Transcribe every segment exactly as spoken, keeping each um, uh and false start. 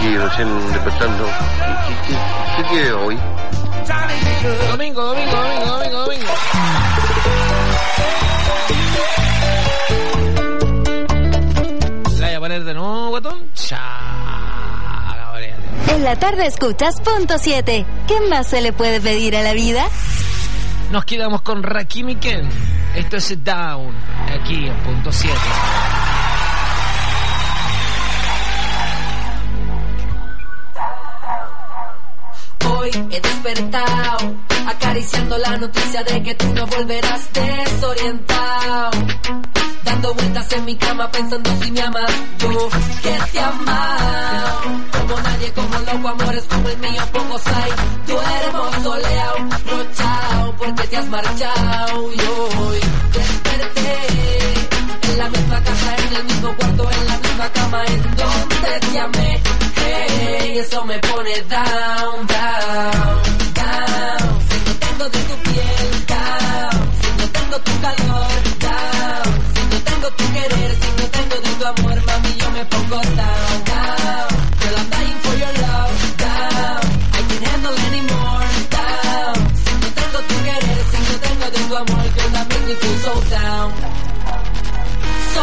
aquí recién despertando. ¿Qué, qué, qué, qué quiere hoy? Domingo, domingo, domingo, domingo, domingo. ¿La voy a poner de nuevo, guatón? Chao. En la tarde escuchas Punto siete. ¿Qué más se le puede pedir a la vida? Nos quedamos con Rakim y Ken. Esto es Down, aquí en Punto siete. Hoy he despertado acariciando la noticia de que tú no volverás desorientado, dando vueltas en mi cama pensando si me amas. Yo que te amado como nadie, como loco, amores como el mío pocos hay. Duermo soleado, rochao porque te has marchado. Y hoy desperté en la misma casa, en el mismo cuarto, en la misma cama en donde te amé. Hey, eso me pone down, down, down. Si no tengo de tu piel, down. Si no tengo tu calor, down. Si no tengo tu querer, si no tengo de tu amor, mami, yo me pongo down, down. Girl, I'm dying for your love, down. I can't handle anymore, down. Si no tengo tu querer, si no tengo de tu amor, girl, that makes me feel so down, so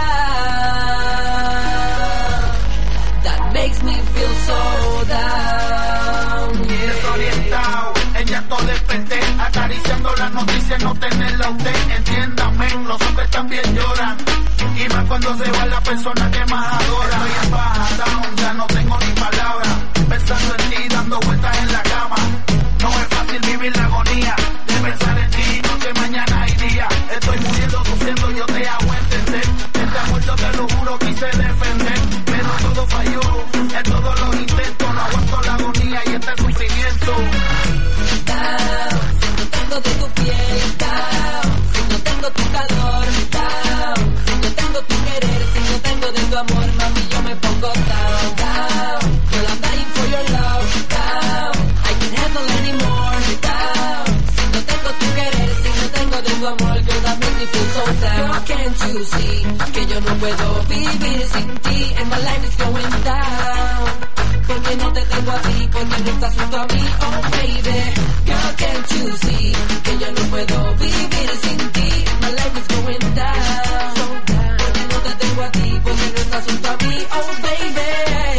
down. That makes me feel so down, yeah. Desorientado, en llanto desperté, acariciando las noticias, no tenerla usted. Entiéndame, los hombres también lloran, y más cuando se va la persona que más adora. Estoy en baja, down, ya no tengo ni palabras, pensando en ti, dando vueltas en la cama. No es fácil vivir la agonía de pensar en ti, noche, mañana y día. Estoy muriendo, sufriendo, yo te hago entender. Este amor yo te lo juro, quise defender, pero todo falló, en todos los intentos. No aguanto la agonía y este sufrimiento. Down, si no tengo de tu piel, down. Si no tengo tu calor, down. Si no tengo tu querer, si no tengo de tu amor, mami, yo me pongo down, down. Girl, I'm dying for your love, down. I can't handle anymore, down. Si no tengo tu querer, si no tengo de tu amor, girl, that makes me feel so down. Girl, can't you see que yo no puedo vivir sin ti? And my life is going down. Porque no te tengo a ti, porque no estás junto a mí, oh baby. Girl, can't you see que yo no puedo vivir sin ti? My life is going down. Porque no te tengo a ti, porque no estás junto a mí, oh baby.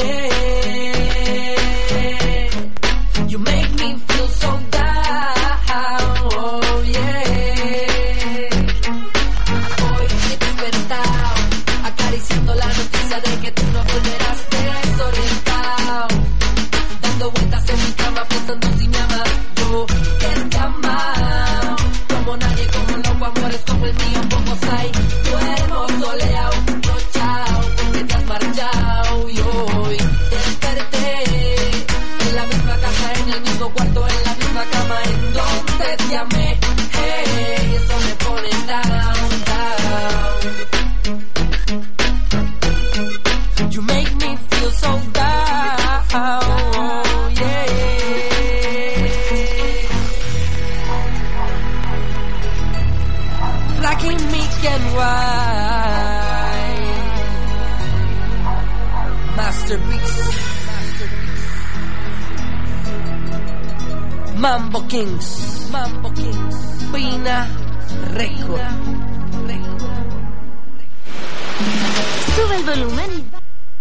You make me feel so down, oh yeah. Hoy he despertado acariciando la noticia de que tú no volverás desorientado, dando vueltas en mi cama pensando si me amas. Yo que te amado como nadie, como loco, amores como el mío pocos hay. Duermo soleado, rochao porque te has marchado. Y hoy desperté en la misma casa, en el mismo cuarto, en la misma cama en donde te amé. Hey, eso me pone down, down. You make me feel so down, oh yeah. Rocking me can wine, masterpiece, Mambo Kings, Mambo Kings, Pina Record. Sube el volumen y...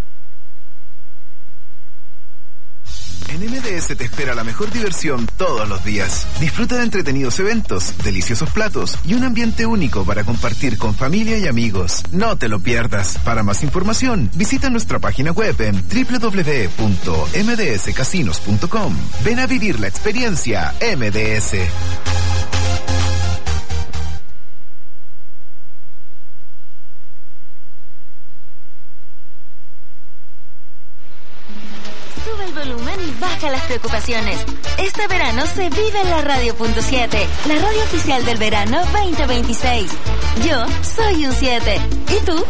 En M D S te espera la mejor diversión todos los días. Disfruta de entretenidos eventos, deliciosos platos y un ambiente único para compartir con familia y amigos. No te lo pierdas. Para más información, visita nuestra página web en doble u doble u doble u punto m d s casinos punto com. Ven a vivir la experiencia M D S. Sube el volumen y baja las preocupaciones. Este verano se vive en la radio punto siete, la radio oficial del verano veinte veintiséis. Yo soy un siete. ¿Y tú?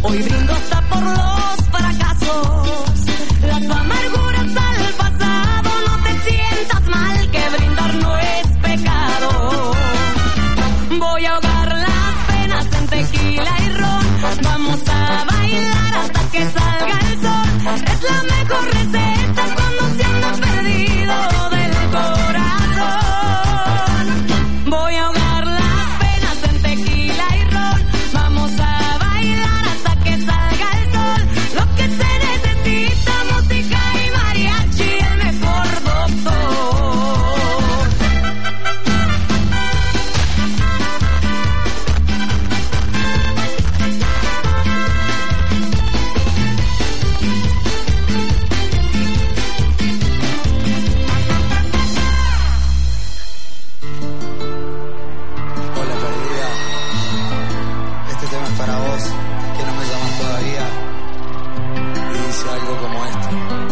Hoy brindo hasta por los fracasos, las amarguras al pasado. No te sientas mal, que brindar no es pecado. Voy a ahogar las penas en tequila y ron. Vamos a bailar hasta que salga el sol. Es la mejor receta cuando se anda perdido del corazón. Voy a ahogar las penas en tequila y ron. Vamos a bailar hasta que salga el sol. Lo que se necesita, música y mariachi, el mejor doctor. Hola perdida, este tema es para vos, que no me llamas todavía, y dice algo como esto.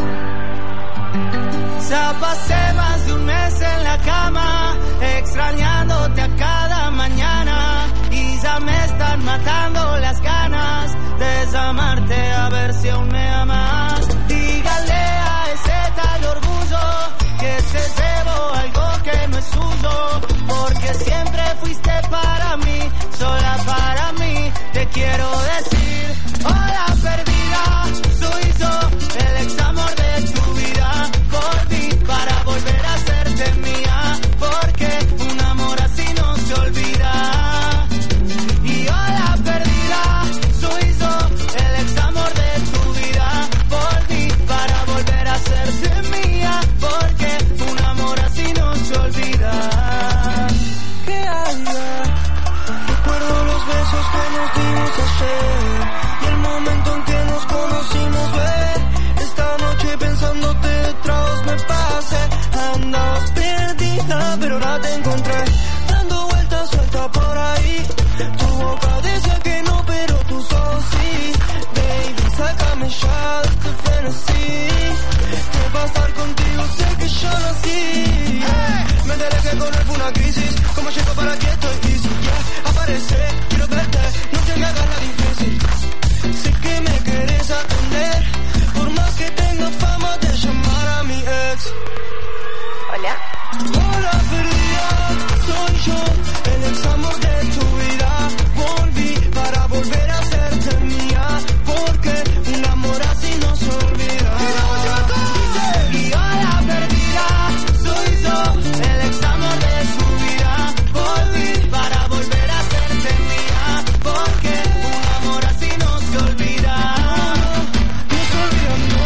Ya pasé más de un mes en la cama, extrañándote a cada mañana, y ya me están matando las ganas de llamarte a ver si aún me amas. Dígale a ese tal orgullo que te debo algo que no es suyo, porque siempre fuiste para mí, sola para mí. Te quiero decir, hola perdida, soy yo, el ex amor de tu vida. Volví para volver a hacerte mía, porque un amor así no se olvida. Y hola perdida, soy yo, el ex amor de tu vida. Volví para volver a hacerte mía, porque un amor así no se olvida. ¿Qué hay? Recuerdo los besos que nos dimos ayer y el momento en que nos conocimos, ve. Esta noche pensándote detrás me pasé. Andabas perdida, pero ahora te encontré, dando vueltas suelta por ahí. Tu boca decía que no, pero tus ojos sí. Baby, sácame ya de este frenesí, que para estar contigo sé que yo nací. Hey, me enteré que con él fue una crisis. Como llego para aquí estoy easy, yeah. Aparece, quiero verte, no te hagas la difícil. Sé que me querés atender, por más que tenga fama de llamar a mi ex. Hola. Hola perdida, soy yo, el ex amor de tu vida. Volví para volver a hacerte mía, porque un amor así no se olvida. Y hola perdida, soy yo, el ex amor de tu vida. Volví para volver a hacerte mía, porque un amor así no se olvida. No se olvida, no.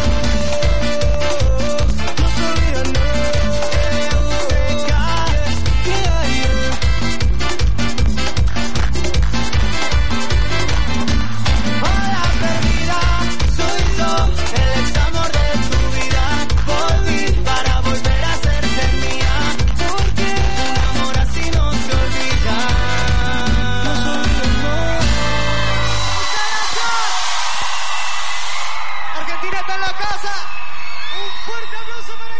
No se olvida, no. Hola perdida, soy yo, el ex amor de tu vida. Volví para volver a hacerte mía, porque un amor así no se olvida. No se olvida, no. Argentina está en la casa. Un fuerte aplauso para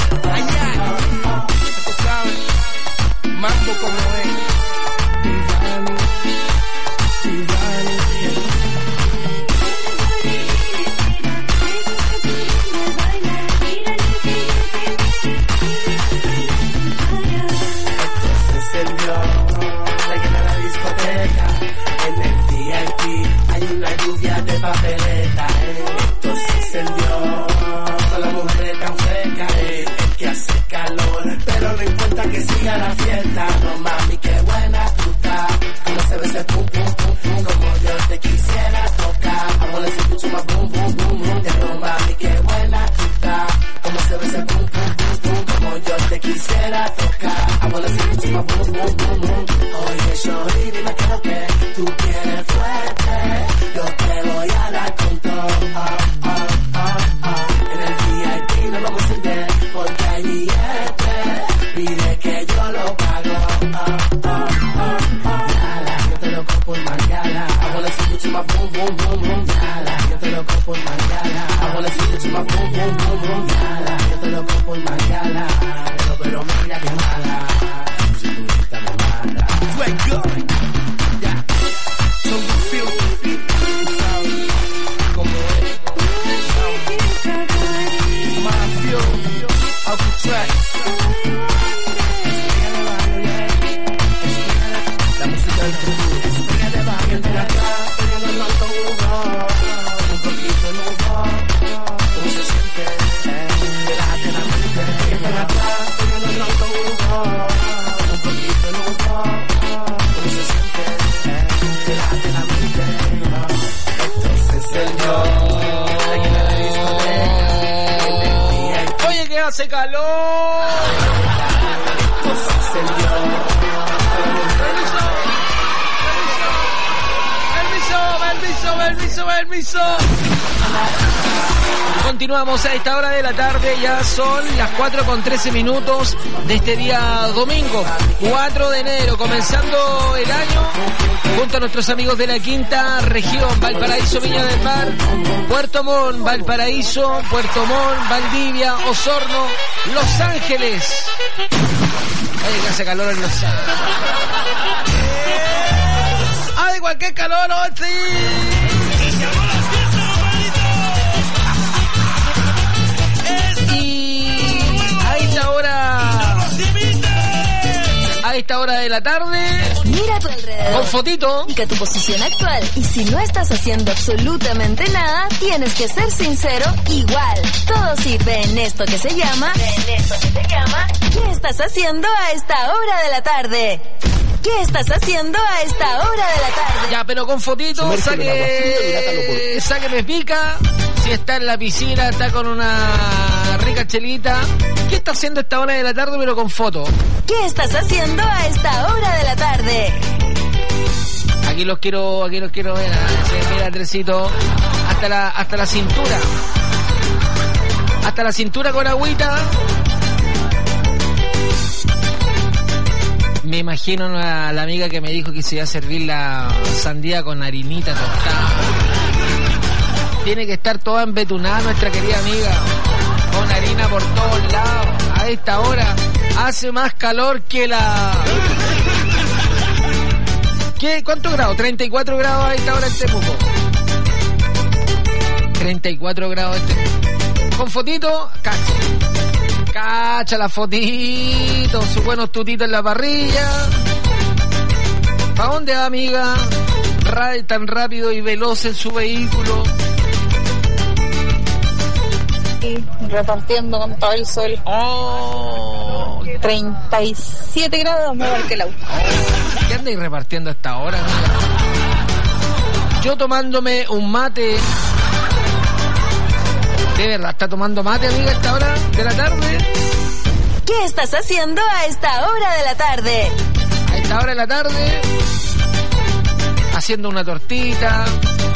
mambo como es. my boom, boom, boom, boom, yala. Yo te loco por mañana. I wanna see you to my boom, boom, boom, boom, yala. Yo te loco por mañana. Pero, pero mira que mala. Tu cinturita me mata. Wake up. Yeah. So you feel como es. Mafio. Out the track. La música del futuro. Espera de baño de la casa. Poniendo el alto lugar. Un poquito en lugar. ¿Cómo se siente? Relájate la mente. Espera de la casa. Poniendo el alto lugar. Un poquito en lugar. ¿Cómo se siente? Relájate la mente. Este es el yo. Aquí en la discoteca. Oye, que hace calor. Este es el yo. Permiso, permiso, permiso. Continuamos a esta hora de la tarde, ya son las cuatro con trece minutos de este día domingo, cuatro de enero, comenzando el año junto a nuestros amigos de la quinta región, Valparaíso, Viña del Mar, Puerto Montt, Valparaíso, Puerto Montt, Valdivia, Osorno, Los Ángeles. Oye, que hace calor en Los Ángeles. ¡Ay, cualquier calor, oh, sí! Y a esta hora, a esta hora de la tarde, Mira a tu alrededor. con fotito. Indica tu posición actual. Y si no estás haciendo absolutamente nada, tienes que ser sincero igual. Todo sirve en esto que se llama... En esto que se llama... ¿Qué estás haciendo a esta hora de la tarde? ¿Qué estás haciendo a esta hora de la tarde? Ya, pero con fotito, saque, saque me pica. Si está en la piscina, está con una rica chelita. ¿Qué está haciendo a esta hora de la tarde, pero con foto? ¿Qué estás haciendo a esta hora de la tarde? Aquí los quiero, aquí los quiero ver. Sí, mira, Andresito, hasta la, hasta la cintura. Hasta la cintura con agüita. Me imagino a la amiga que me dijo que se iba a servir la sandía con harinita tostada. Tiene que estar toda embetunada nuestra querida amiga, con harina por todos lados. A esta hora hace más calor que la... ¿Qué? ¿Cuántos grados? treinta y cuatro grados a esta hora en Temuco. treinta y cuatro grados en Temuco. Con fotito, cacha. Cacha la fotito, sus buenos tutitos en la parrilla. ¿Para dónde va, amiga? Ra- tan rápido y veloz en su vehículo. Repartiendo con todo el sol. Oh, treinta y siete grados me marqué el auto. ¿qué andáis repartiendo a esta hora, amiga? Yo tomándome un mate. ¿De verdad está tomando mate, amiga, a esta hora de la tarde? ¿Qué estás haciendo a esta hora de la tarde? A esta hora de la tarde, haciendo una tortita.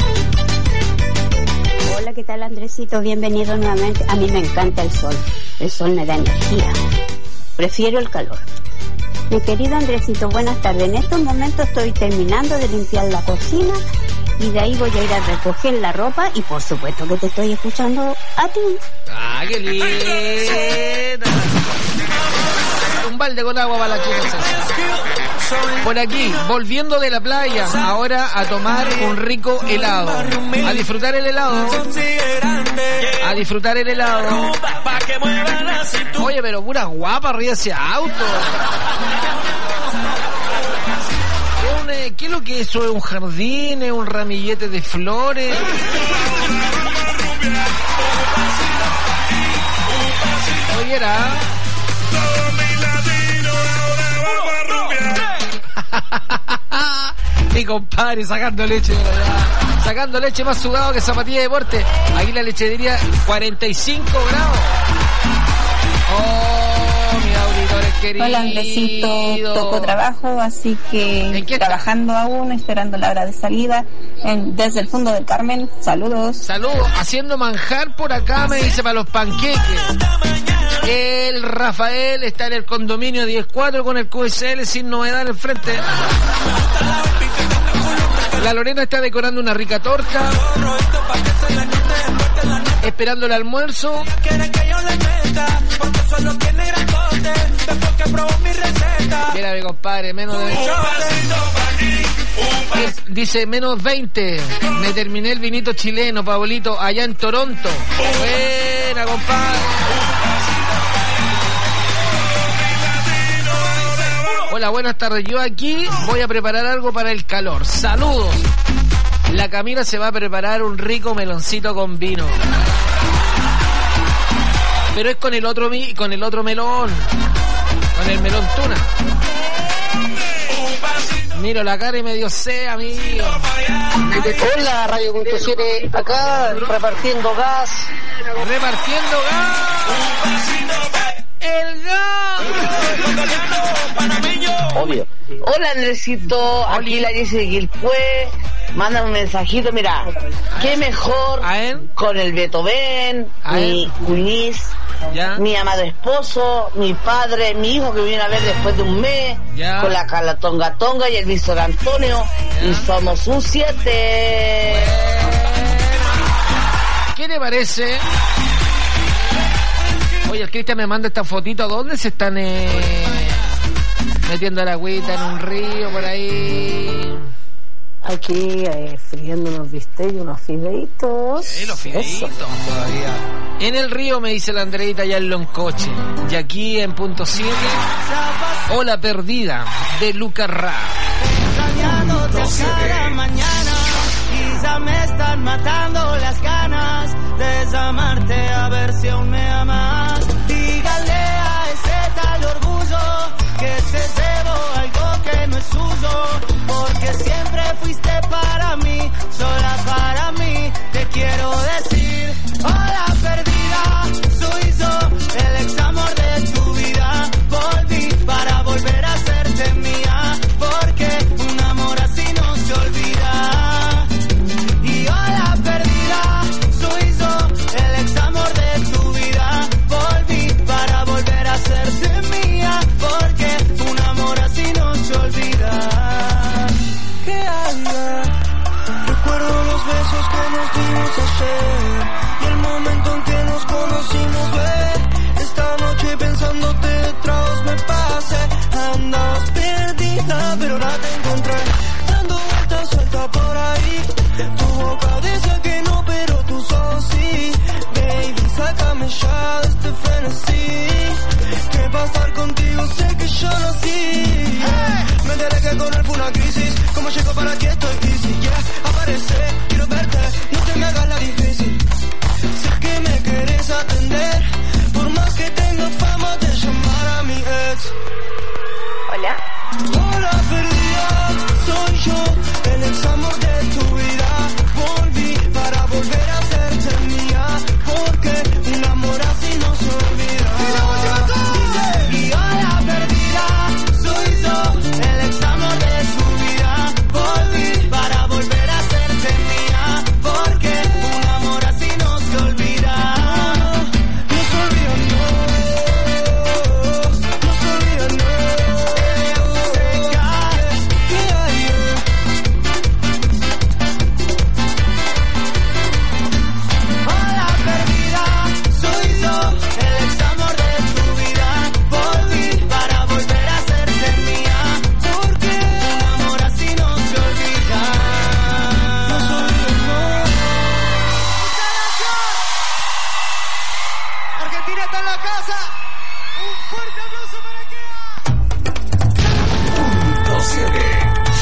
Hola, ¿qué tal, Andresito? Bienvenido nuevamente. A mí me encanta el sol. El sol me da energía. Prefiero el calor. Mi querido Andresito, buenas tardes. En estos momentos estoy terminando de limpiar la cocina y de ahí voy a ir a recoger la ropa y por supuesto que te estoy escuchando a ti. ¡Ah, qué linda! Un balde con agua para la chica. Por aquí, volviendo de la playa, ahora a tomar un rico helado. A disfrutar el helado. A disfrutar el helado. Oye, pero pura guapa arriba de ese auto. ¿Es un, eh, ¿Qué es lo que es eso? ¿Es un jardín? ¿Es un ramillete de flores? Oye, era... Mi compadre sacando leche, ¿verdad? Sacando leche más sudado que zapatilla de deporte. Aquí la lechería cuarenta y cinco grados. Oh, mis auditores queridos. Hola, Andresito, toco trabajo, así que trabajando aún, esperando la hora de salida en, desde el fondo del Carmen. Saludos. Saludos, haciendo manjar por acá, me dice, para los panqueques. El Rafael está en el condominio diez cuatro con el Q S L sin novedad en el frente. La Lorena está decorando una rica torta, esperando el almuerzo. Mira, mi compadre, menos de... Es, dice, menos veinte. Me terminé el vinito chileno, Pablito, allá en Toronto. Buena, compadre. Hola, buenas tardes. Yo aquí voy a preparar algo para el calor. Saludos. La Camila se va a preparar un rico meloncito con vino. Pero es con el otro con el otro melón. Con el melón tuna. Miro la cara y me dio sed, amigo. Hola, Radio punto siete, acá repartiendo gas. Repartiendo gas. El gas. Obvio. Hola, Andresito, aquí la Jessie de Quilpué. Manda un mensajito, mira, qué mejor con el Beethoven, mi Luis, mi amado esposo, mi padre, mi hijo que viene a ver después de un mes, ya. Con la Carla Tonga Tonga y el Víctor Antonio, ya. Y somos un siete. ¿Qué te parece? Oye, el Cristian me manda esta fotito. ¿Dónde se están eh, metiendo la agüita? ¿En un río por ahí? Aquí eh, friendo unos bistecs y unos fideitos. Sí, los fideitos. Todavía. En el río, me dice la Andreita, ya en Loncoche. Y aquí en punto siete, Ola Perdida, de Luca Ra. Extrañándote cada mañana y ya me están matando las ganas de desamarte, a ver si aún me amas. Dígale a ese tal orgullo que se llevó algo que no es suyo, porque siempre fuiste para mí, sola para mí. Te quiero decir, hola perdida, soy yo, el ex amor de tu vida. Volví para volver a hacerte mía, porque un amor así no se olvida. Y hola perdida, soy yo, el ex amor de tu vida. Volví para volver a hacerte mía, porque un amor así no se olvida. ¿Qué haga? Recuerdo los besos que nos dimos ayer y el momento en que nos conocimos, ver. Esta noche pensándote detrás me pasé. Andabas perdida, pero ahora te encontré dando vueltas suelta por ahí. Tu boca dice que no, pero tus ojos sí. Baby, sácame ya de este frenesí. ¿Qué pasar contigo? Sé que yo nací. Hey, me enteré que con él fue una crisis. ¿Cómo llego para aquí? Estoy easy, yeah. Aparece, quiero verte, no te me hagas la difícil. Sé que me querés atender, por más que tenga fama de llamar a mi ex. Hola. Hola perdida, soy yo, el ex amor de tu vida. Volví para volver a hacerte mía, porque un amor así no se olvida. Y hola perdida, soy yo, el ex amor de tu vida. Volví para volver a hacerte mía, porque un amor así no se olvida. No se olvida, no, no se olvida, no. Hola perdida, soy yo, el ex amor de tu vida. Volví para volver a hacerte mía, porque un amor así no se olvida. No se olvida, no. Argentina está en la casa. Un fuerte aplauso para que Punto siete.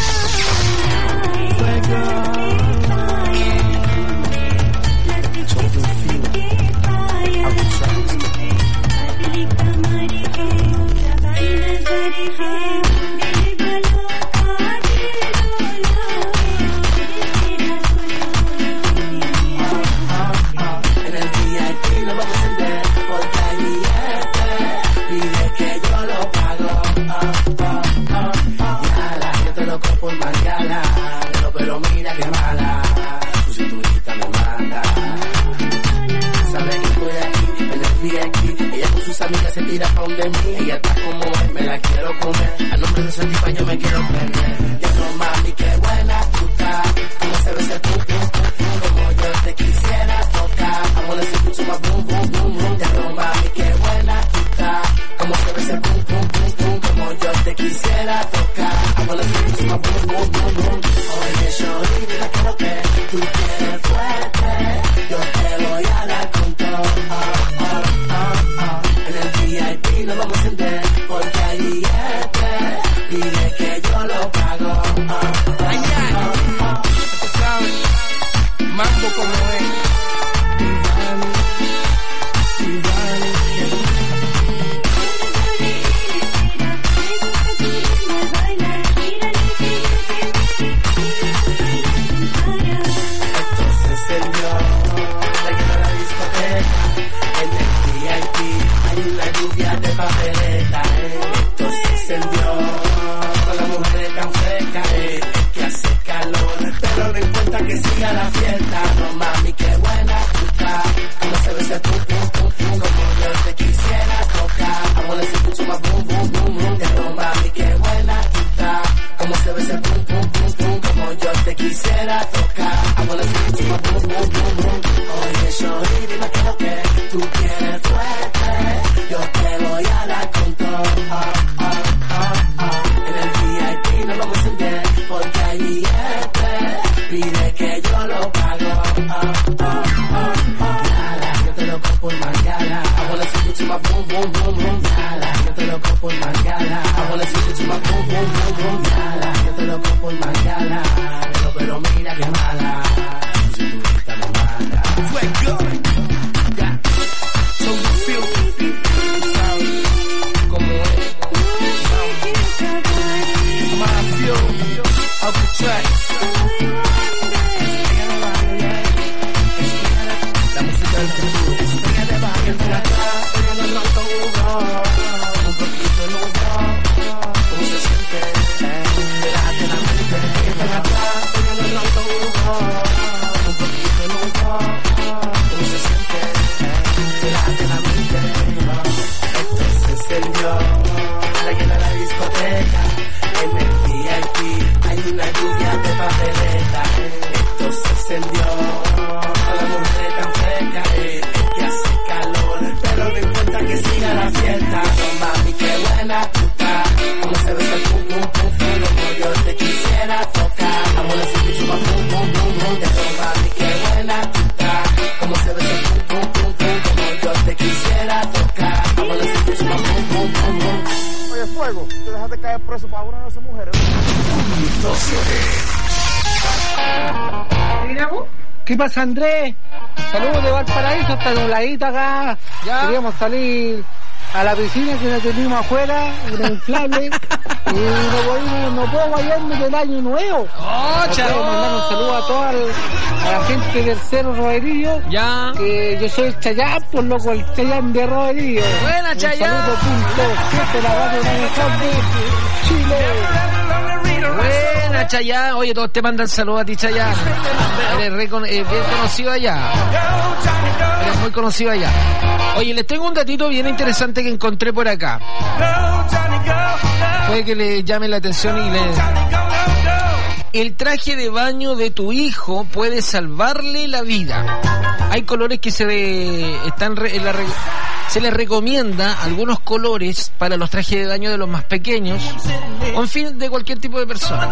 En el día aquí lo vamos a encender, porque hay billete, pide que yo lo pago. Oh, oh, oh. Yala, yo te lo compro por mañana, pero, pero mira que mala, su cinturita me manda. Sabe que estoy aquí, en el día aquí, ella con sus amigas se tira pa' donde mí, ella está como es, me la quiero comer, a nombre de esa tipa yo me quiero perder. Yo no mami, qué buena tú estás. boom. Oye, shorty, dime qué es lo que tú quieres fuerte. Yo te voy a dar con todo. Oh, oh, oh, oh. En el V I P lo vamos a encender porque hay billetes. Pide que yo lo pago. Oh, oh, ay, ay. oh, oh. Tú sabes, mambo como es. De papeleta, eh. Esto se encendió con las mujeres tan frescas, eh. Que hace calor, pero no importa que siga la fiesta. No mami, qué buena puta, como se ve ese pum pum pum pum, como yo te quisiera tocar. I wanna see mucho más boom boom boom boom. No mami, qué buena puta, como se ve ese pum pum pum pum, como yo te quisiera tocar. I wanna see mucho más boom boom boom boom. Oye, shorty, dime qué es lo que tú quieres fuerte. Yo te voy a dar con todo, oh, oh, oh, oh. En el V I P no vamos a encender porque hay billetes. Pide que yo lo pago, oh, oh, oh, oh. Nada, yo te lo compro por mañana. I wanna see you to my boom, boom, boom, boom. Nada, yo te lo compro por mañana. I wanna see you to my boom, boom, boom, boom. Nada, yo te lo compro por mañana. Pero, pero mira que mala, tu cinturita me mata. Fuego, yeah. So you feel of the track. La música del futuro. Estrella de barrio en la cara, en el rato un poquito en un ¿cómo se siente? Relájate la mente. En la cara, en el rato un poquito en un ¿cómo se siente? Relájate la mente. Esto se encendió, la llena de la discoteca. En el V I P hay una lluvia de papeleta. Esto se encendió con las mujeres tan frescas, eh, que hace calor, pero no importa que siga la fiesta. No mami, qué buena puta, como se ve ese pum pum pum pum, como yo te quisiera tocar. I wanna see you pum pum pum pum pum. No mami, qué buena puta, como se ve ese pum pum pum pum, como yo te quisiera tocar. I wanna see you pum pum pum pum pum. Oye, Fuego, te dejaste caer preso para una de esas mujeres. ¿Qué pasa, Andrés? Saludos de Valparaíso, hasta nubladito acá. ¿Ya? Queríamos salir a la piscina que la teníamos afuera, una inflable, y no podemos, no puedo guayarme del año nuevo. ¡Oh, quiero mandar un saludo a toda el, a la gente del Cerro Roderillo. Ya. Que yo soy el Chayán, por loco, el Chayán de Roderillo. Buena, un Chayán. Saludo punto siete, la radio de Chile. Buena, Chayán. Oye, todos te mandan saludos a ti, Chayán. Eres recon- eh, bien conocido allá. Eres muy conocido allá. Oye, les tengo un datito bien interesante que encontré por acá. Puede que le llame la atención y le... El traje de baño de tu hijo puede salvarle la vida. Hay colores que se ve, están re, en la re, se les recomienda algunos colores para los trajes de baño de los más pequeños, o en fin, de cualquier tipo de persona.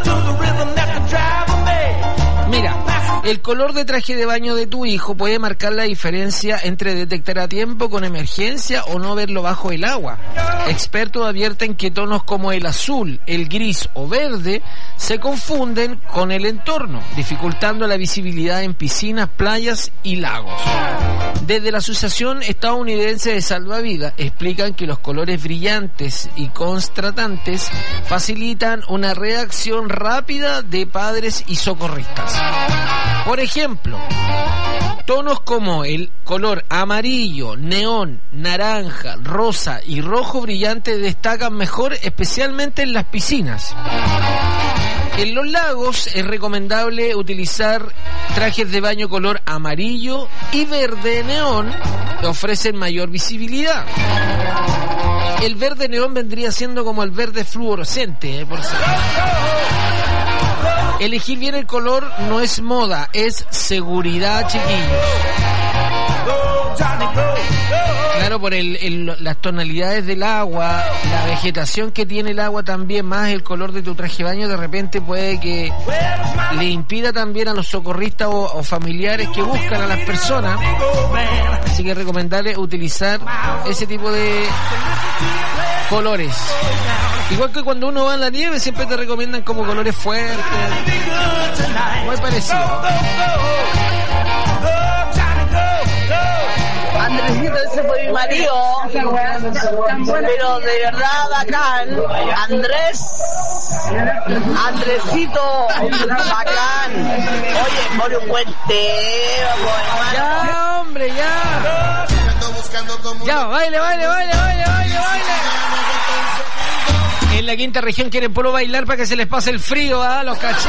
Mira, el color de traje de baño de tu hijo puede marcar la diferencia entre detectar a tiempo con emergencia o no verlo bajo el agua. Expertos advierten que tonos como el azul, el gris o verde se confunden con el entorno, dificultando la visibilidad en piscinas, playas y lagos. Desde la Asociación Estadounidense de Salvavidas explican que los colores brillantes y contrastantes facilitan una reacción rápida de padres y socorristas. Por ejemplo, tonos como el color amarillo, neón, naranja, rosa y rojo brillante destacan mejor, especialmente en las piscinas. En los lagos es recomendable utilizar trajes de baño color amarillo y verde neón, que ofrecen mayor visibilidad. El verde neón vendría siendo como el verde fluorescente, ¿eh? Por si... Elegir bien el color no es moda, es seguridad, chiquillos. Claro Claro, por el, el, las tonalidades del agua, la vegetación que tiene el agua también, más el color de tu traje de baño, de repente puede que le impida también a los socorristas o, o familiares que buscan a las personas. Así que es recomendable utilizar ese tipo de colores. Igual que cuando uno va en la nieve, siempre te recomiendan como colores fuertes. Muy parecido. Andresito, ese fue mi marido, pero de verdad bacán. Andrés, Andresito, bacán. Oye, pone un buen tema, ya, hombre, ya. Ya, baile, baile, baile, baile, baile, baile. En la quinta región quieren puro bailar para que se les pase el frío, ¿ah? Los cachés.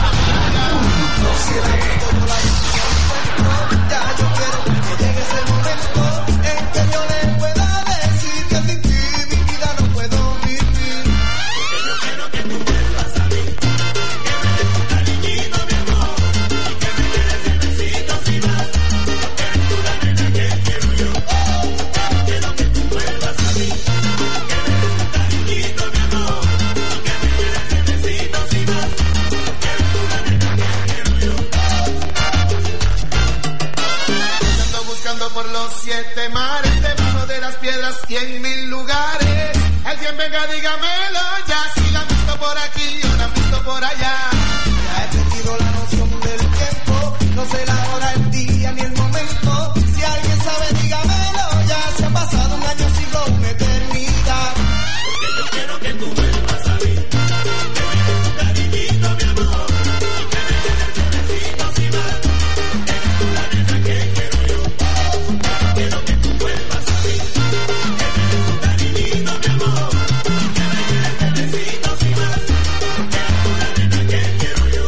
Siete mares, debajo de las piedras, cien mil lugares. Alguien venga, dígamelo ya. Si la han visto por aquí o la han visto por allá. Ya he perdido la noción del tiempo. No sé la hora, el día ni el momento. Si alguien sabe, dígamelo ya. Se ha pasado un año, siglo, una eternidad. Porque yo quiero que tú vuelvas a mí. Que me des tu cariñito, mi amor. Que me des el necesito si más. Eres tú la nena que quiero yo. Quiero que tú vuelvas a mí, que me des tu cariñito, mi amor, que me des besitos y más, eres tú la nena que quiero yo.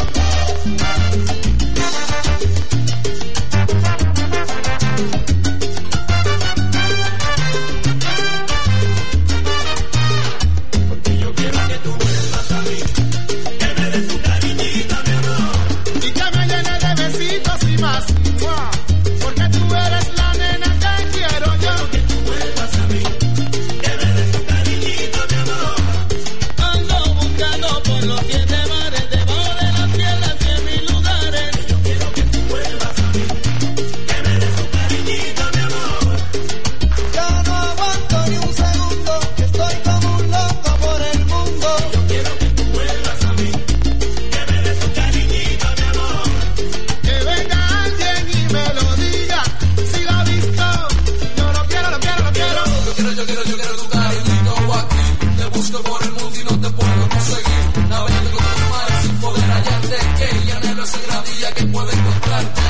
Porque yo quiero que tú vuelvas a mí, que me des tu cariñito, mi amor, y que me llenes de besitos y más, porque tú eres la nena que quiero yo. Que tú vuelvas a mí, que me des tu cariñito, mi amor. Ando buscando por los siete mares, debajo de las piedras y en mil lugares. Yo quiero que tú vuelvas a mí, que me des tu cariñito, mi amor. Ya no aguanto ni un segundo, que estoy como un loco por el mundo. Yo quiero que tú vuelvas a mí, que me des tu cariñito, mi amor. Que venga alguien y me lo diga. Si la ha visto, yo lo quiero, lo quiero, lo quiero. Yo quiero, yo quiero, yo quiero tu cariñito aquí. Te busco por el mundo y no te puedo conseguir. Navegando con tus mares sin poder hallarte. Que ya no es gradilla que puede encontrarte.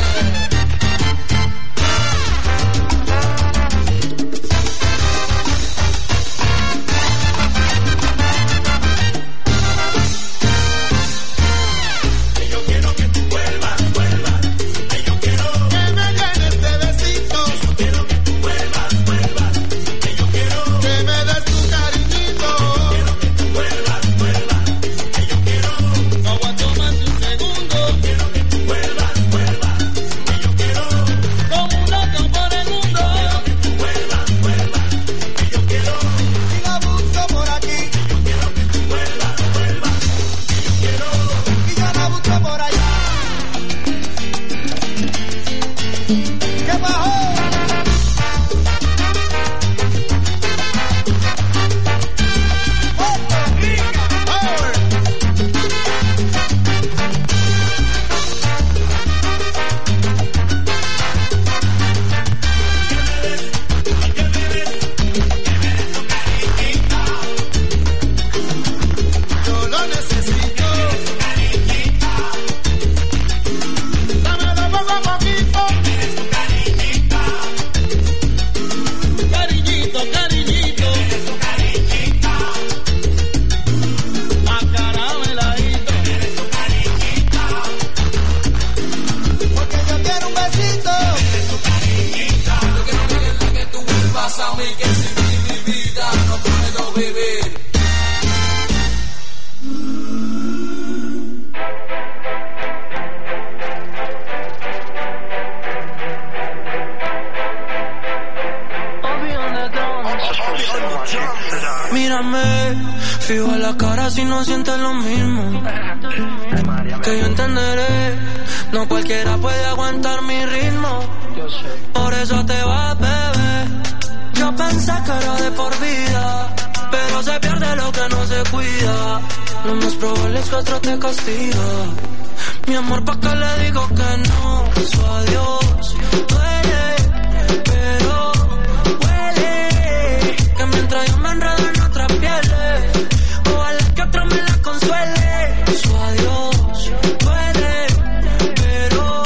Que yo quiero que tú vuelvas, vuelvas. Que yo quiero que me llenes de besitos. Que yo quiero que tú vuelvas, vuelvas. Que yo quiero que me des tu cariñito. Que yo quiero que tú vuelvas, vuelvas. Que yo quiero, no aguanto más de un segundo. Quiero que tú vuelvas, vuelvas. lloras si no sientes lo mismo. Que yo entenderé, no cualquiera puede aguantar mi ritmo. Por eso te vas, bebé. Yo pensé que era de por vida, pero se pierde lo que no se cuida. Lo más probable es que otro te castiga. Mi amor, ¿pa' qué le digo que no? Su adiós duele, pero huele. Que mientras yo me enredo en otras pieles, ojalá que otro me la consuele. Su adiós duele, pero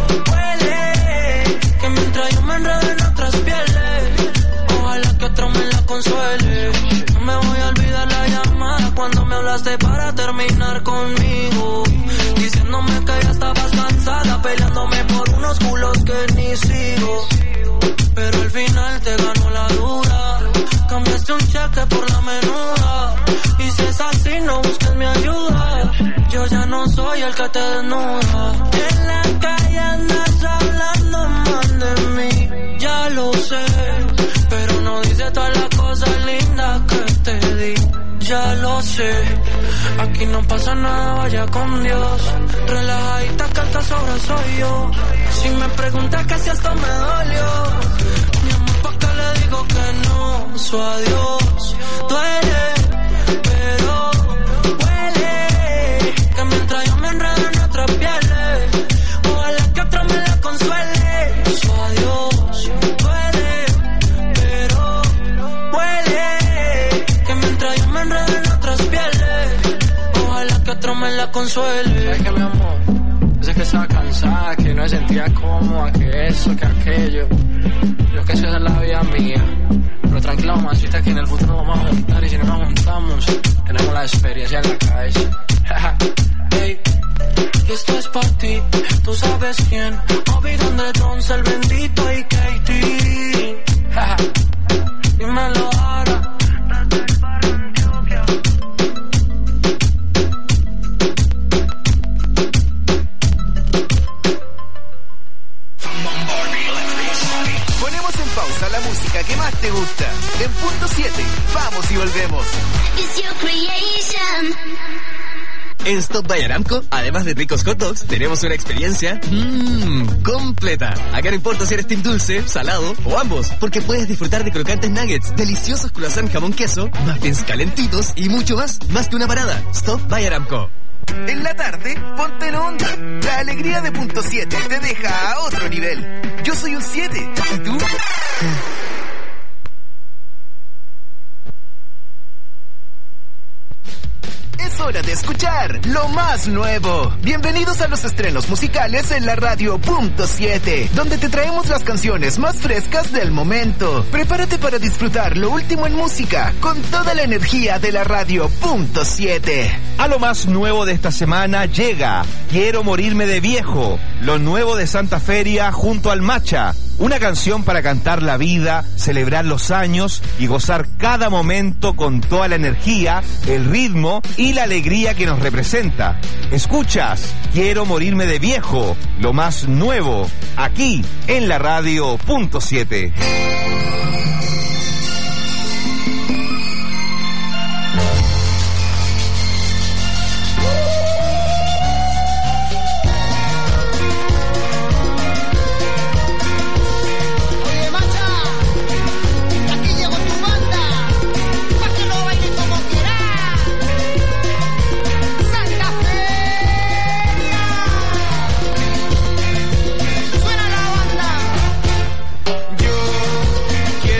huele. Que mientras yo me enredo en otras pieles, ojalá que otro me la consuele. No me voy a olvidar la llamada cuando me hablaste para terminar conmigo, diciéndome que ya estabas cansada, peleándome por unos culos que ni sigo. Pero al final te ganó la dura, cambiaste un cheque por la menuda. Y si es así, no busques mi ayuda, yo ya no soy el que te desnuda. En la calle andas hablando mal de mí, ya lo sé, pero no dice todas las cosas lindas que te di. Ya lo sé, aquí no pasa nada, vaya con Dios. Relajadita que esta sobra soy yo. Si me preguntas que si esto me dolió, mi amor, ¿pa' qué le digo que no? Su adiós duele, pero huele. Que mientras yo me enredo en otras pieles, ojalá que otro me la consuele. Su adiós duele, pero huele. Que mientras yo me enredo en otras pieles, ojalá que otro me la consuele. ¿Sabes qué, mi amor? Yo sé que estaba cansada, que no me sentía cómoda, que eso, que aquello. Yo que sé, esa es la vida mía. Pero tranquila, mamacita, que en el futuro nos vamos a juntar. Y si no nos juntamos, tenemos la experiencia en la calle. Hey, y esto es para ti, tú sabes quién. Obi, donde Jones, el bendito y Katie. Dímelo ahora. Ponemos en pausa la música que más te gusta. En punto siete, vamos y volvemos. En Stop by Aramco, además de ricos hot dogs, tenemos una experiencia mmm, completa. Acá no importa si eres team dulce, salado o ambos, porque puedes disfrutar de crocantes nuggets, deliciosos croissants jamón queso, muffins calentitos y mucho más. Más que una parada. Stop by Aramco. En la tarde, ponte en onda. La alegría de punto siete te deja a otro nivel. Yo soy un siete, ¿y tú? Es hora de escuchar lo más nuevo. Bienvenidos a los estrenos musicales en la radio punto siete, donde te traemos las canciones más frescas del momento. Prepárate para disfrutar lo último en música con toda la energía de la radio punto siete. A lo más nuevo de esta semana llega Quiero morirme de viejo, lo nuevo de Santa Feria junto al Macha. Una canción para cantar la vida, celebrar los años y gozar cada momento con toda la energía, el ritmo y la alegría que nos representa. Escuchas Quiero morirme de viejo, lo más nuevo, aquí en la radio punto siete. Yo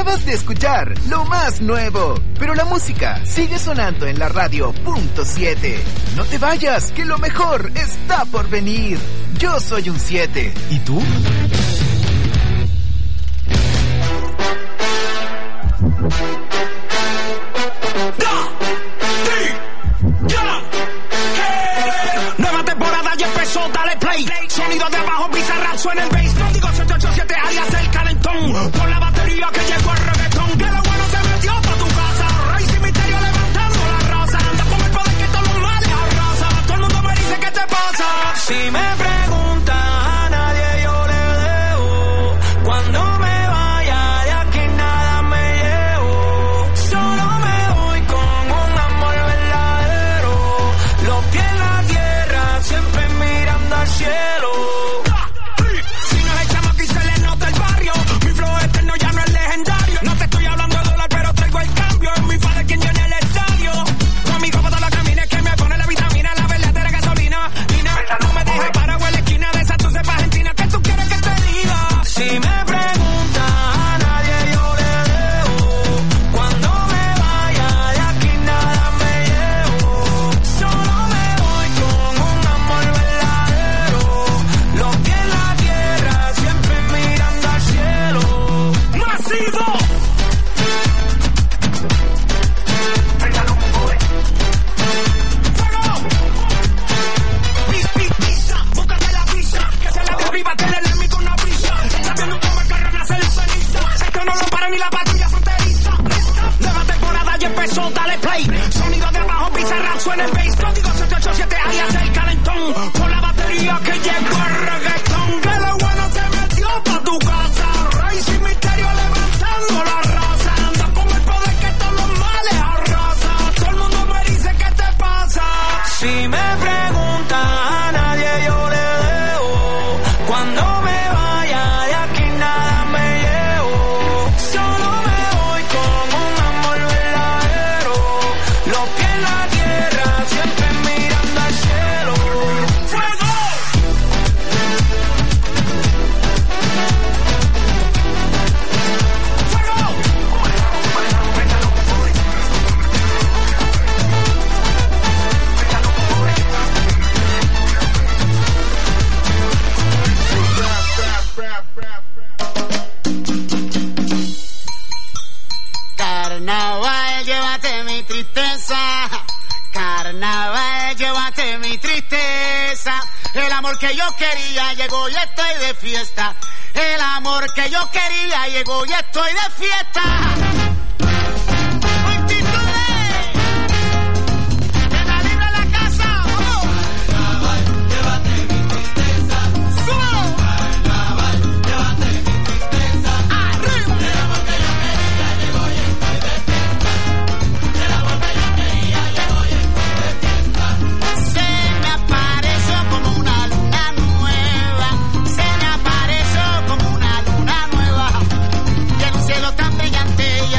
Acabas de escuchar lo más nuevo, pero la música sigue sonando en la radio punto siete. No te vayas, que lo mejor está por venir. Yo soy un siete. ¿Y tú? Nueva temporada ya empezó, dale play. Sonido de abajo, Bizarrap suena el bass. Código siete ocho siete alias el calentón. Por la batería que llegó el reggaetón. Que lo bueno se metió pa' tu casa. Rey sin misterio levantando la raza. Anda con el poder que todos los males arrasa. Todo el mundo me dice ¿qué te pasa? Si me preguntas a nadie yo le dejo. Cuando me vaya de aquí nada me llevo. Solo me voy con un amor verdadero. Los pies en la tierra siempre mirando al cielo. Si nos echamos aquí se le nota el barrio. Mi flow eterno ya no es legendario. No te estoy hablando de dólar pero traigo el cambio. Es mi padre quien llena el estadio. Conmigo para todos los caminos que me pone la vitamina. La verdadera gasolina. Nina, no me dejes parado en la esquina de esa tu cepa argentina. ¿Qué tú quieres que te diga? Si me preguntas a nadie yo le dejo. Cuando me vaya de aquí nada me llevo. Solo me voy con un amor verdadero. Los pies en la tierra siempre mirando al cielo. ¡Masivo! Pis, pis, pisa, búscate la pizza. Que se la de arriba, te le mi con una brisa. Estás viendo cómo el carro nace la ceniza. Esto no lo para ni la patrulla fronteriza. Nueva temporada ya empezó, dale play. Sonido de abajo, Bizarrap suena el bass. Código siete ocho siete alias el calentón. Por la batería que llegó el reggaetón. Que lo bueno se metió pa' tu casa. Rey sin misterio levantando la raza. Anda con el poder que todos los males arrasa. Todo el mundo me dice ¿qué te pasa? Si me preguntas a nadie yo le dejo. Cuando me vaya de aquí nada me llevo. Solo me voy con un amor verdadero. Los pies en la tierra siempre mirando al cielo. ¡Fuego! Carnaval, llévate mi tristeza. Carnaval, llévate mi tristeza. El amor que yo quería llegó y estoy de fiesta. El amor que yo quería llegó y estoy de fiesta. Multitudes, que me libre la casa. ¡Vamos! Carnaval, llévate mi tristeza. ¡Súbelo! Carnaval, llévate mi tristeza. ¡Arriba! El amor que yo quería llegó y estoy de fiesta. El amor que yo quería llegó y estoy de fiesta. Se me apareció como una luna nueva. Se me apareció como una luna nueva. Y en un cielo tan brillante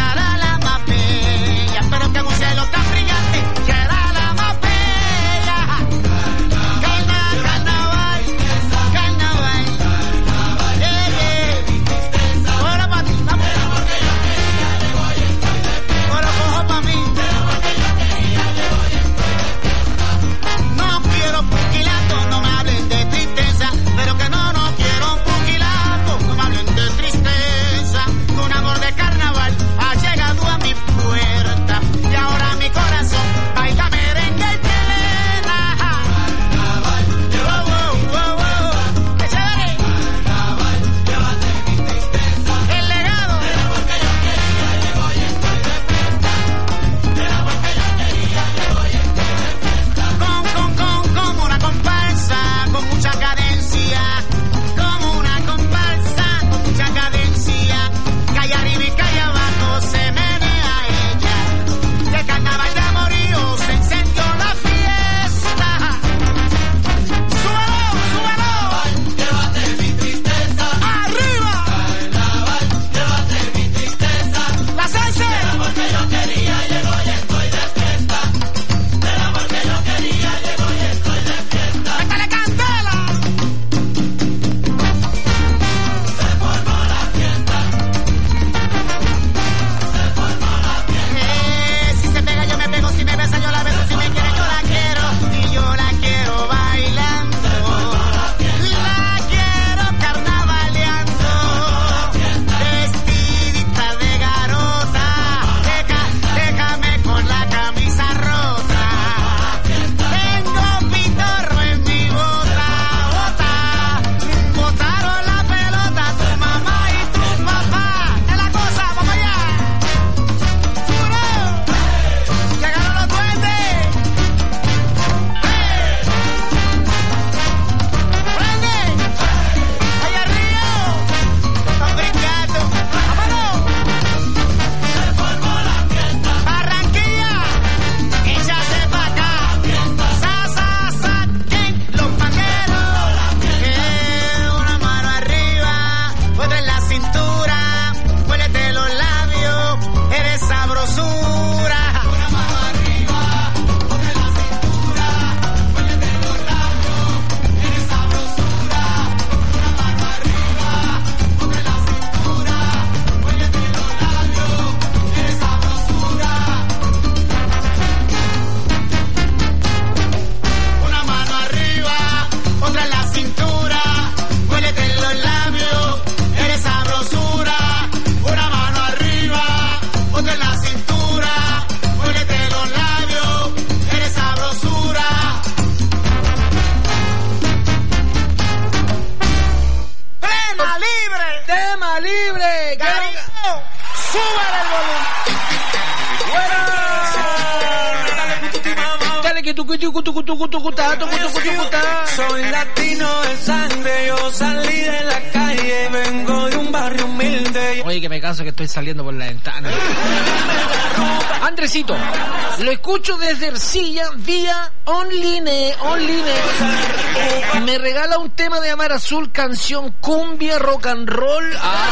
que tu tu tu tu tu tu Soy latino de sangre, yo salí de la calle, vengo de un barrio humilde. Oye, que me canso que estoy saliendo por la ventana. Andresito, lo escucho desde Ercilla vía online, online. Me regala un tema de Amar Azul, canción cumbia, rock and roll. Ah.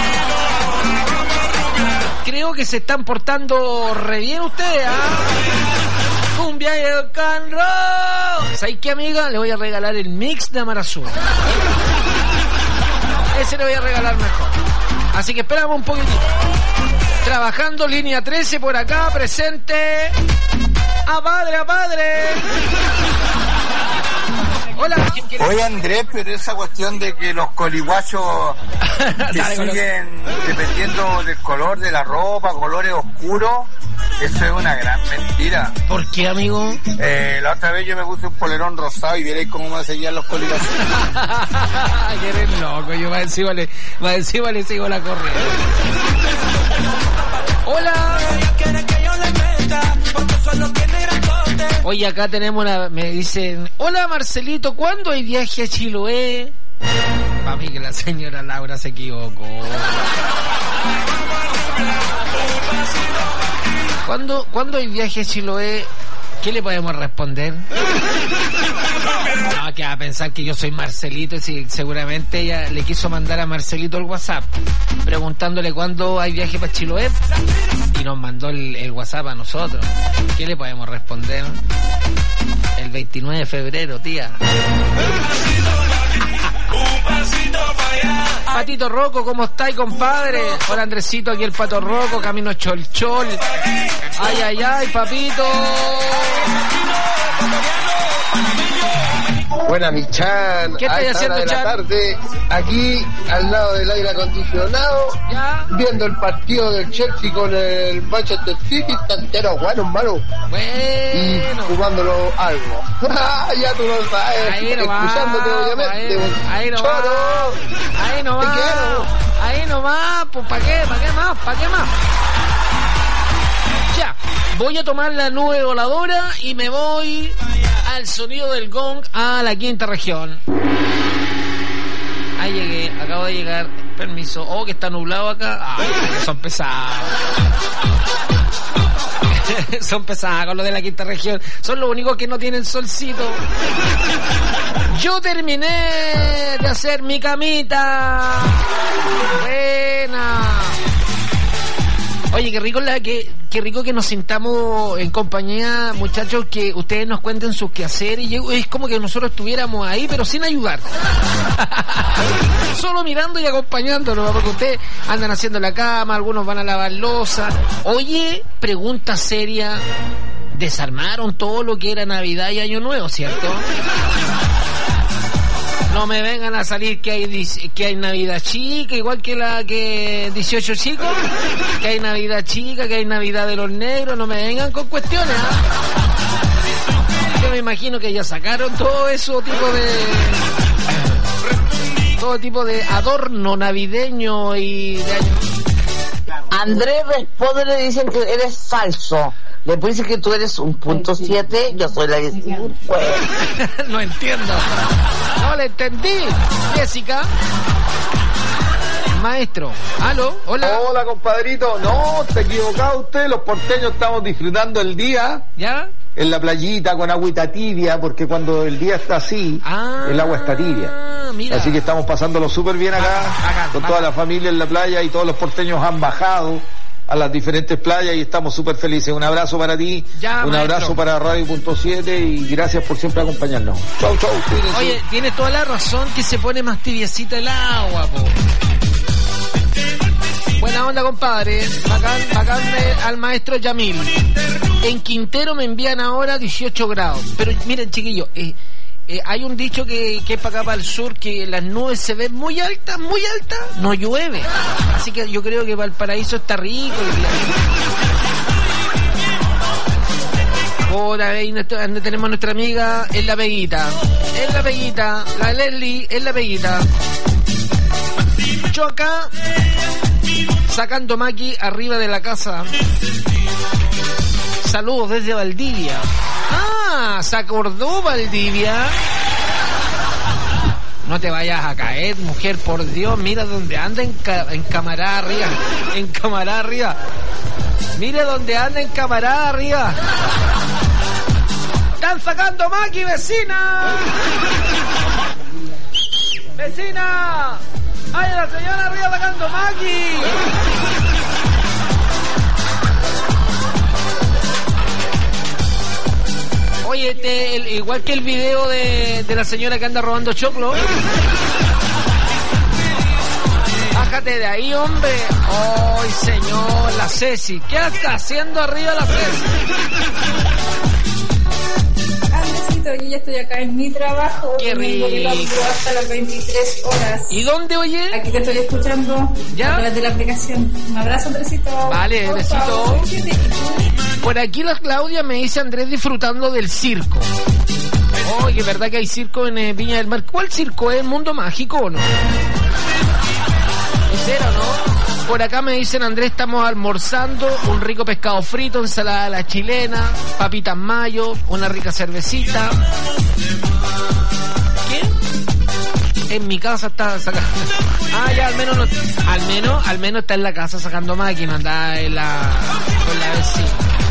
Creo que se están portando re bien ustedes, ¿ah? Cumbia y rock and roll. ¿Sabes qué, amiga? Le voy a regalar el mix de Amar Azul. Ese le voy a regalar mejor. Así que esperamos un poquitito. Trabajando línea trece por acá, presente. ¡A padre, a padre! Hola. Oye, Andrés, pero esa cuestión de que los coliguachos que siguen dependiendo del color de la ropa, colores oscuros, eso es una gran mentira. ¿Por qué, amigo? Eh, la otra vez yo me puse un polerón rosado y veréis cómo me seguían los coliguachos. Que eres loco, yo más encima le, más encima le sigo la corriente. Hola. Oye, acá tenemos una... Me dicen... Hola, Marcelito, ¿cuándo hay viaje a Chiloé? Para mí que la señora Laura se equivocó. ¿Cuándo, ¿Cuándo hay viaje a Chiloé? ¿Qué le podemos responder? No, que va a pensar que yo soy Marcelito y si, seguramente ella le quiso mandar a Marcelito el WhatsApp preguntándole cuándo hay viaje para Chiloé y nos mandó el, el WhatsApp a nosotros. ¿Qué le podemos responder? El veintinueve de febrero, tía. Patito Roco, ¿cómo estáis, compadre? Hola, Andresito, aquí el Pato Roco, camino Cholchol. Ay, ay, ay, papito. Buena, mi Chan. ¿Qué estás haciendo, de Chan? La tarde, aquí al lado del aire acondicionado, ¿ya? Viendo el partido del Chelsea con el Manchester City, tantero bueno, hermano. Bueno. Y fumándolo algo. Ya tú lo sabes. Ahí no escuchándote, va, obviamente. Ahí, ahí no va. Ahí no va. Ahí no va. Pues ¿para qué? ¿Para qué más? ¿Para qué más? Ya, voy a tomar la nube voladora y me voy al sonido del gong a la quinta región. Ahí llegué, acabo de llegar. Permiso. Oh, que está nublado acá. Ay, son pesados. Son pesados con lo de la quinta región. Son los únicos que no tienen solcito. Yo terminé de hacer mi camita. Buena. Oye, qué rico la que qué rico que nos sintamos en compañía, muchachos, que ustedes nos cuenten sus quehaceres y es como que nosotros estuviéramos ahí, pero sin ayudar. Solo mirando y acompañándonos, porque ustedes andan haciendo la cama, algunos van a lavar losa. Oye, pregunta seria, desarmaron todo lo que era Navidad y Año Nuevo, ¿cierto? No me vengan a salir que hay que hay Navidad chica, igual que la que dieciocho chicos, que hay Navidad chica, que hay Navidad de los negros, no me vengan con cuestiones, ¿eh? Yo me imagino que ya sacaron todo eso tipo de todo tipo de adorno navideño y de año. Andrés responde, le dicen que eres falso. Después dice que tú eres un punto siete, yo soy la diecinueve. No entiendo. No le entendí. Jessica. Maestro. ¿Aló? Hola. Hola, compadrito. No, te equivocado usted. Los porteños estamos disfrutando el día. ¿Ya? En la playita con agüita tibia, porque cuando el día está así, ah, el agua está tibia. Mira. Así que estamos pasándolo súper bien acá, acá con acá. Toda la familia en la playa y todos los porteños han bajado a las diferentes playas y estamos súper felices. Un abrazo para ti, ya, un maestro. Abrazo para Radio Punto siete y gracias por siempre acompañarnos. Chau, chau. Cuídense. Oye, tiene toda la razón que se pone más tibiecita el agua, po. Buena onda, compadre. Bacán, bacán al maestro Yamil. En Quintero me envían ahora dieciocho grados. Pero miren, chiquillos, eh, eh, hay un dicho que, que es para acá, para el sur, que las nubes se ven muy altas, muy altas, no llueve. Así que yo creo que Valparaíso está rico. Ahora ahí donde tenemos a nuestra amiga en La Peguita. En La Peguita, la Leslie en La Peguita. Yo acá sacando maqui arriba de la casa. Saludos desde Valdivia. Ah, Ah, se acordó Valdivia. No te vayas a caer, mujer, por Dios. Mira dónde anda en, ca en camarada arriba. En camarada arriba. Mira dónde anda en camarada arriba. ¡Están sacando maqui, vecina! ¡Vecina! ¡Ay, la señora arriba sacando maqui! Oye, este, el, igual que el video de, de la señora que anda robando choclo. Bájate de ahí, hombre. ¡Ay, señor! La Ceci. ¿Qué está haciendo arriba la Ceci? Andresito, yo ya estoy acá en mi trabajo. ¡Qué rico! Hasta las veintitrés horas. ¿Y dónde, oye? Aquí te estoy escuchando. ¿Ya? A través de la aplicación. Un abrazo, Andresito. Vale, besito. Por aquí la Claudia me dice Andrés disfrutando del circo. Oh, que es verdad que hay circo en eh, Viña del Mar. ¿Cuál circo es? ¿Mundo Mágico o no? ¿Es cero, no? Por acá me dicen Andrés, estamos almorzando un rico pescado frito, ensalada a la chilena, papitas mayo, una rica cervecita. ¿Qué? En mi casa está sacando. Ah, ya, al menos no, al menos, al menos está en la casa sacando máquina, anda en la, con la vecina.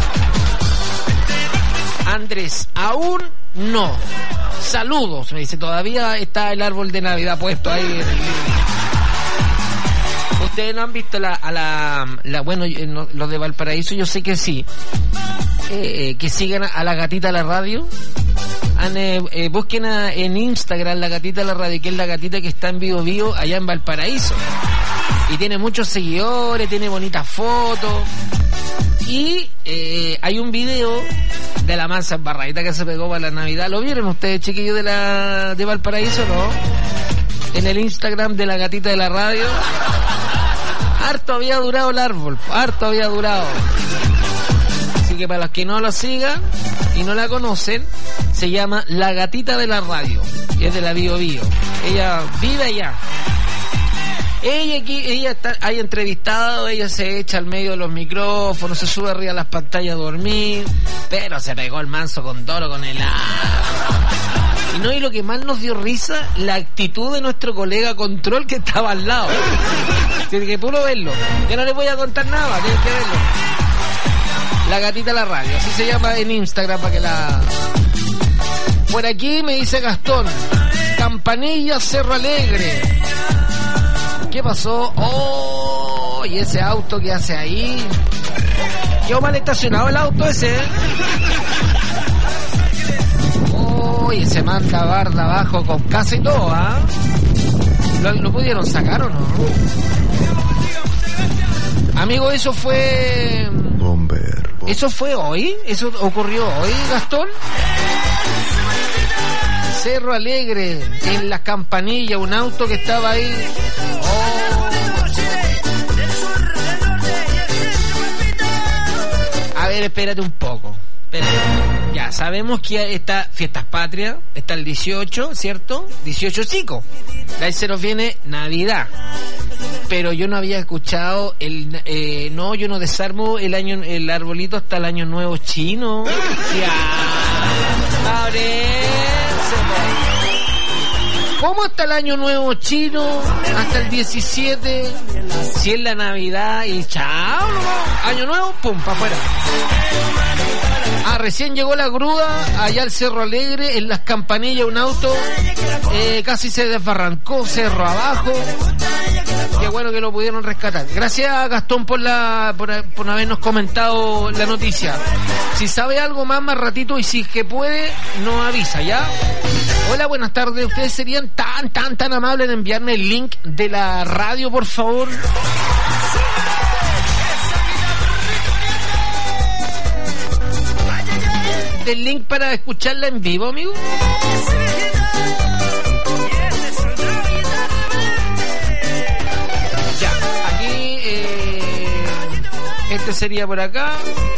Andrés, aún no. Saludos, me dice, todavía está el árbol de Navidad puesto ahí en el libro. Ustedes no han visto la, a la, la bueno, los de Valparaíso, yo sé que sí, eh, que sigan a la gatita de la radio. Han, eh, eh, busquen a, en Instagram la gatita de la radio, que es la gatita que está en Vivo Vivo allá en Valparaíso, y tiene muchos seguidores, tiene bonitas fotos, y eh, hay un video de la mansa embarradita que se pegó para la Navidad. ¿Lo vieron ustedes, chiquillos de la de Valparaíso, no? En el Instagram de la gatita de la radio. Harto había durado el árbol, harto había durado. Así que para los que no lo sigan y no la conocen, se llama La Gatita de la Radio, y es de la Bio Bio. Ella vive allá. Ella aquí, ella está ahí entrevistado, ella se echa al medio de los micrófonos, se sube arriba a las pantallas a dormir, pero se pegó el manso con toro con el Y no, y lo que más nos dio risa, la actitud de nuestro colega Control que estaba al lado. Tiene que puro verlo. Ya no les voy a contar nada, tienen que verlo. La Gatita de la Radio, así se llama en Instagram para que la... Por aquí me dice Gastón, Campanilla, Cerro Alegre. ¿Qué pasó? Oh, y ese auto que hace ahí. Quedó mal estacionado el auto ese, ¿eh? Oh, y se manda barda abajo con casa y todo, ¿ah? ¿eh? ¿Lo, ¿Lo pudieron sacar o no? Amigo, eso fue... Bomber. ¿Eso fue hoy? ¿Eso ocurrió hoy, Gastón? Cerro Alegre, en la Campanilla, un auto que estaba ahí. Oh. A ver, espérate un poco. Espérate. Ya, sabemos que está Fiestas Patrias, está el dieciocho, ¿cierto? dieciocho chico. De ahí se nos viene Navidad. Pero yo no había escuchado el... Eh, no, yo no desarmo el año el arbolito hasta el año nuevo chino. Ya. Abre. ¿Cómo está el año nuevo chino? Hasta el diecisiete. Si es la Navidad y chao, ¿no? Año nuevo, pum, para afuera. Ah, recién llegó la grúa allá al Cerro Alegre, en las Campanillas, un auto eh, casi se desbarrancó cerro abajo. Qué bueno que lo pudieron rescatar. Gracias, Gastón, por la por, por habernos comentado la noticia. Si sabe algo más, más ratito, y si es que puede, nos avisa, ¿ya? Hola, buenas tardes. ¿Ustedes serían tan, tan, tan amables en enviarme el link de la radio, por favor? ¿Del link para escucharla en vivo, amigo? Ya, aquí eh, este sería por acá.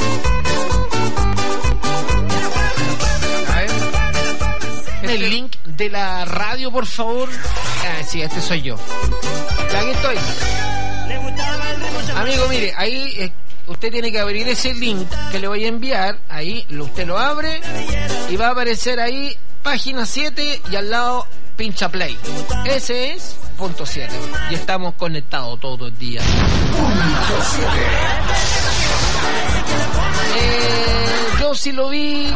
A ver, el link de la radio, por favor. Ah, sí, este soy yo. Aquí estoy. Amigo, mire, ahí eh, usted tiene que abrir ese link que le voy a enviar. Ahí, lo, usted lo abre y va a aparecer ahí página siete y al lado pincha play. Ese es punto siete. Y estamos conectados todo el día. Eh, yo sí lo vi.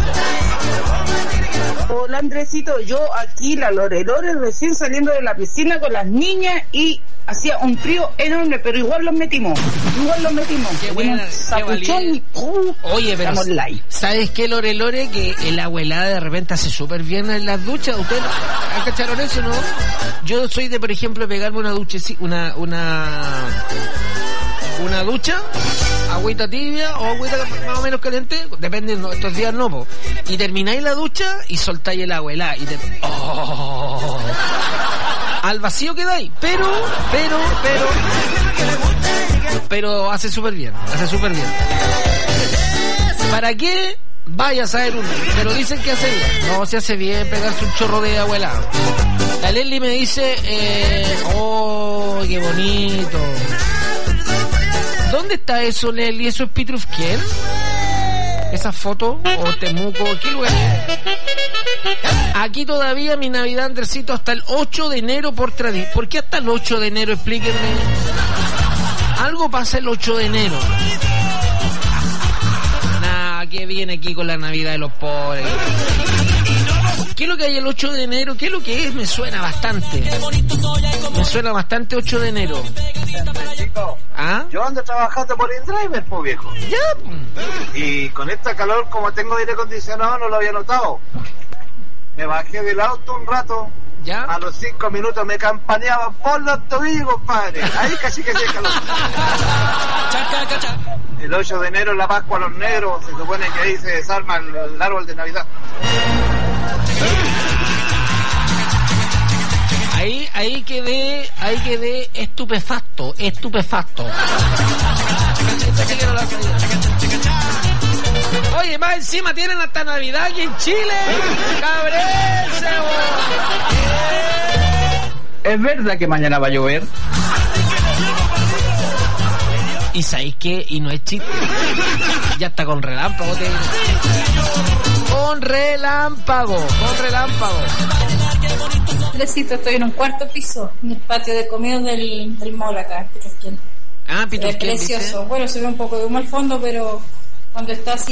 Hola Andresito, yo aquí la Lore Lore recién saliendo de la piscina con las niñas y hacía un frío enorme, pero igual los metimos, igual los metimos. Qué buena, qué valiente. Uh, Oye, pero ¿sabes qué, Lore Lore? Que el abuelada de repente hace súper bien en las duchas. ¿Ustedes cacharon eso, no? Yo soy de, por ejemplo, pegarme una ducha, una, una, una ducha, agüita tibia o agüita más o menos caliente, depende, no, estos días no, po. Y termináis la ducha y soltáis el agua helada y te... ¡Oh! Al vacío quedáis, pero, pero, pero, pero hace súper bien, hace súper bien. ¿Para qué? Vaya a saber uno, pero dicen que hace bien. No, se hace bien pegarse un chorro de agua helada. La Leslie me dice, eh, oh, qué bonito. ¿Dónde está eso, Leslie? ¿Eso es Pitrufquén? ¿Esa foto? ¿O Temuco? ¿Qué lugar es? Aquí todavía mi Navidad, Andresito, hasta el ocho de enero por tradición. ¿Por qué hasta el ocho de enero? Explíquenme. Algo pasa el ocho de enero. Nah, ¿qué viene aquí con la Navidad de los pobres? ¿Qué es lo que hay el ocho de enero? ¿Qué es lo que es? Me suena bastante. Me suena bastante ocho de enero. ¿Ah? Yo ando trabajando por InDriver, pues viejo. Ya. Y con esta calor, como tengo aire acondicionado, no lo había notado. Me bajé del auto un rato. ¿Ya? A los cinco minutos me campaneaban por los tobillos, compadre. Ahí casi que se calor. El ocho de enero es la Pascua a los negros. Se supone que ahí se desarma el, el árbol de Navidad. Ahí, ahí quedé, ahí quedé estupefacto, estupefacto. Oye, más encima tienen hasta Navidad aquí en Chile. ¡Cabrense! ¿Es verdad que mañana va a llover? ¿Y sabéis qué? Y no es chiste. Ya está con relámpago. Te... Con relámpago, con relámpago. Andresito, estoy en un cuarto piso, en el patio de comida del, del mall acá, Pitrufquén. Ah, Pitrufquén. Es precioso. Dice. Bueno, se ve un poco de humo al fondo, pero cuando está así